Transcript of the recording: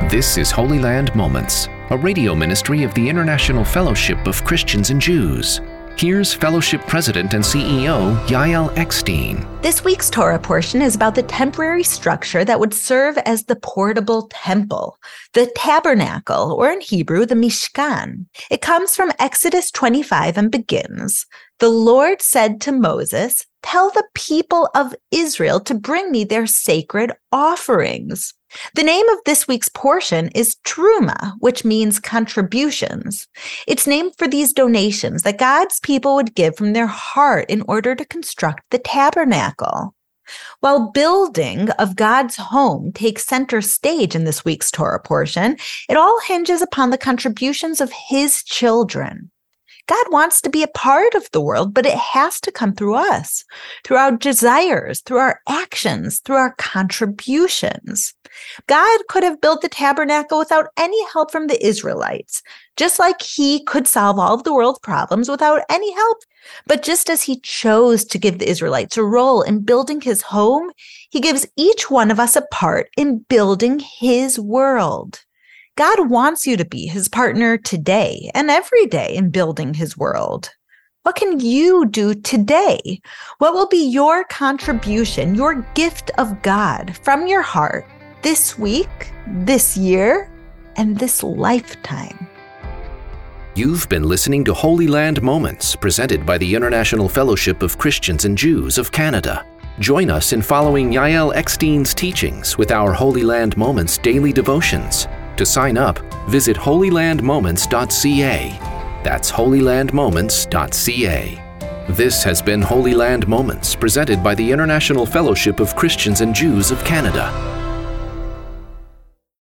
This is Holy Land Moments, a radio ministry of the International Fellowship of Christians and Jews. Here's Fellowship President and CEO Yael Eckstein. This week's Torah portion is about the temporary structure that would serve as the portable temple, the tabernacle, or in Hebrew, the Mishkan. It comes from Exodus 25 and begins, "The Lord said to Moses, 'Tell the people of Israel to bring me their sacred offerings.'" The name of this week's portion is Truma, which means contributions. It's named for these donations that God's people would give from their heart in order to construct the tabernacle. While building of God's home takes center stage in this week's Torah portion, it all hinges upon the contributions of His children. God wants to be a part of the world, but it has to come through us, through our desires, through our actions, through our contributions. God could have built the tabernacle without any help from the Israelites, just like He could solve all of the world's problems without any help. But just as He chose to give the Israelites a role in building His home, He gives each one of us a part in building His world. God wants you to be His partner today and every day in building His world. What can you do today? What will be your contribution, your gift of God from your heart this week, this year, and this lifetime? You've been listening to Holy Land Moments, presented by the International Fellowship of Christians and Jews of Canada. Join us in following Yael Eckstein's teachings with our Holy Land Moments daily devotions. To sign up, visit holylandmoments.ca. That's holylandmoments.ca. This has been Holy Land Moments, presented by the International Fellowship of Christians and Jews of Canada.